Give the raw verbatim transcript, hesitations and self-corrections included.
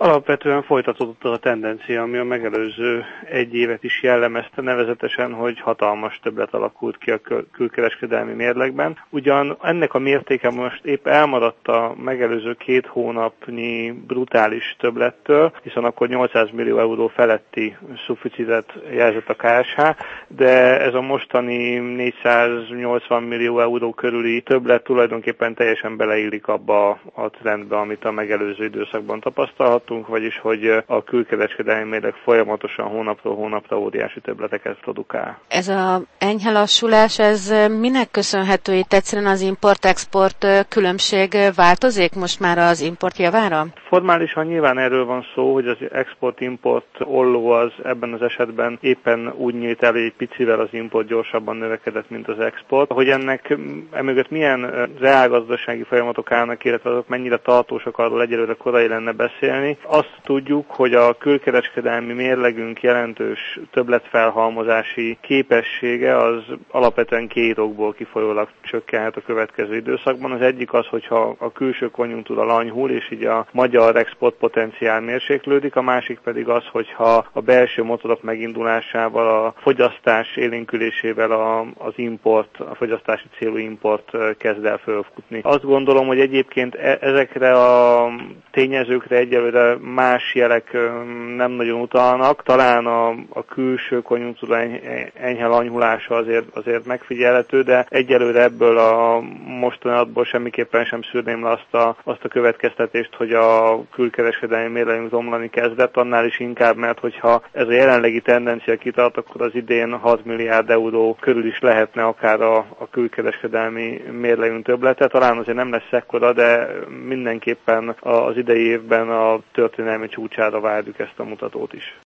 Alapvetően folytatódott az a tendencia, ami a megelőző egy évet is jellemezte, nevezetesen, hogy hatalmas többlet alakult ki a külkereskedelmi mérlegben. Ugyan ennek a mértéke most épp elmaradt a megelőző két hónapnyi brutális többlettől, hiszen akkor nyolcszáz millió euró feletti szuficitet jelzett a ká es há, de ez a mostani négyszáznyolcvan millió euró körüli többlet tulajdonképpen teljesen beleillik abba a trendbe, amit a megelőző időszakban tapasztalhattunk, vagyis hogy a külkereskedelmi mérleg folyamatosan hónapról hónapra óriási többleteket produkál. Ez a enyhe lassulás, ez minek köszönhető? Itt egyszerűen az import-export különbség változik most már az import javára? Formálisan nyilván erről van szó, hogy az export-import olló az ebben az esetben éppen úgy nyílt el, egy picivel az import gyorsabban növekedett, mint az export. Hogy ennek emögött milyen reálgazdasági folyamatok állnak, illetve azok mennyire tartósak, arról egyelőre korai lenne beszélni. Azt tudjuk, hogy a külkereskedelmi mérlegünk jelentős többletfelhalmozási képessége az alapvetően két okból kifolyólag csökkenhet a következő időszakban. Az egyik az, hogyha a külső konjunktúra lanyhul, és így a magyar export potenciál mérséklődik, a másik pedig az, hogyha a belső motorok megindulásával, a fogyasztás élénkülésével a, az import, a fogyasztási célú import kezd el fölfutni. Azt gondolom, hogy egyébként ezekre a tényezőkre egyelőre más jelek nem nagyon utalnak. Talán a, a külső konjunktúra enyhe lanyhulása azért, azért megfigyelhető, de egyelőre ebből a mostanatból semmiképpen sem szűrném le azt a, azt a következtetést, hogy a külkereskedelmi mérlegünk romlani kezdett, annál is inkább, mert hogyha ez a jelenlegi tendencia kitart, akkor az idén hat milliárd euró körül is lehetne akár a, a külkereskedelmi mérlegünk többlete. Talán azért nem lesz ekkora, de mindenképpen az idei évben a történelmi csúcsára várjuk ezt a mutatót is.